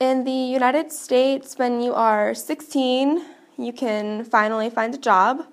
In the United States, when you are 16, you can finally find a job.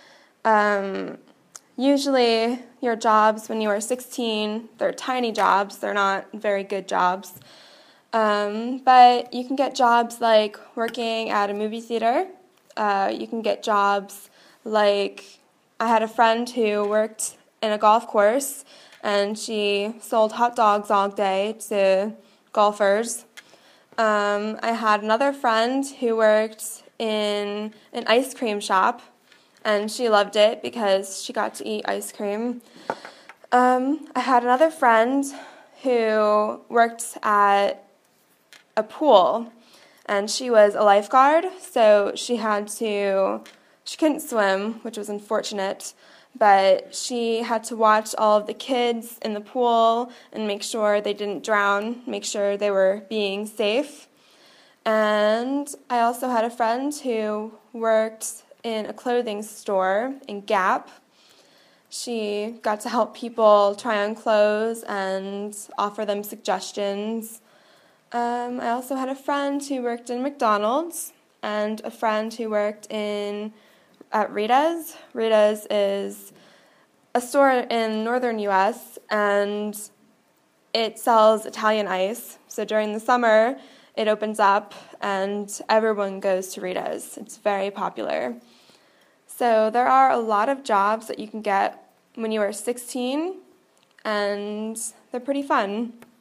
Usually, your jobs when you are 16, they're tiny jobs. They're not very good jobs. But you can get jobs like working at a movie theater. You can get jobs like I had a friend who worked in a golf course, and she sold hot dogs all day to golfers. I had another friend who worked in an ice cream shop, and she loved it because she got to eat ice cream. I had another friend who worked at a pool, and she was a lifeguard, so she couldn't swim, which was unfortunate, but she had to watch all of the kids in the pool and make sure they didn't drown, make sure they were being safe. And I also had a friend who worked in a clothing store in Gap. She got to help people try on clothes and offer them suggestions. I also had a friend who worked in McDonald's and a friend who worked at Rita's. Rita's is a store in northern U.S., and it sells Italian ice. So during the summer, it opens up, and everyone goes to Rita's. It's very popular. So there are a lot of jobs that you can get when you are 16, and they're pretty fun.